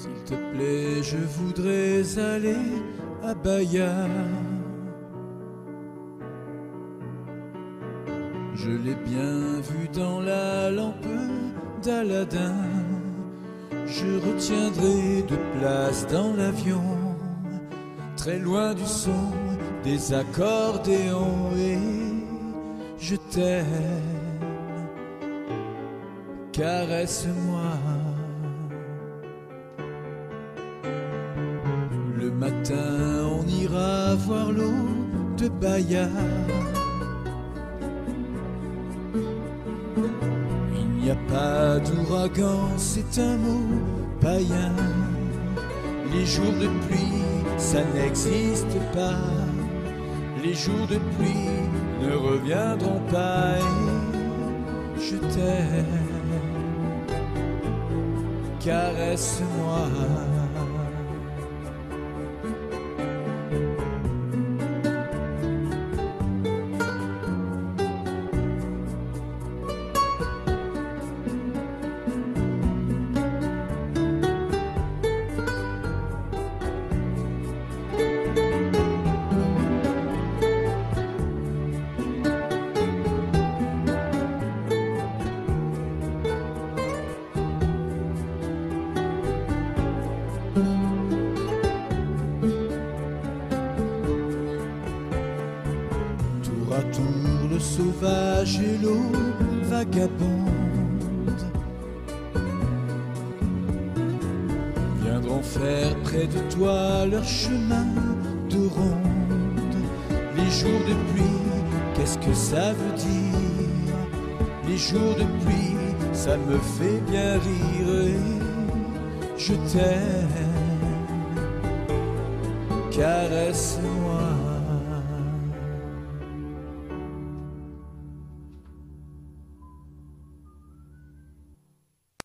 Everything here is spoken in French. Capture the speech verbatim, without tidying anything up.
S'il te plaît, je voudrais aller à Bahia. Je l'ai bien vu dans la lampe d'Aladin. Je retiendrai de place dans l'avion, très loin du son des accordéons, et je t'aime, caresse-moi. Le matin, on ira voir l'eau de Bahia. Il n'y a pas d'ouragan, c'est un mot païen. Les jours de pluie, ça n'existe pas. Les jours de pluie ne reviendront pas, et je t'aime, caresse-moi. Tour à tour, le sauvage et l'eau vagabonde viendront faire près de toi leur chemin de ronde. Les jours de pluie, qu'est-ce que ça veut dire? Les jours de pluie, ça me fait bien rire, et je t'aime, caresse-moi.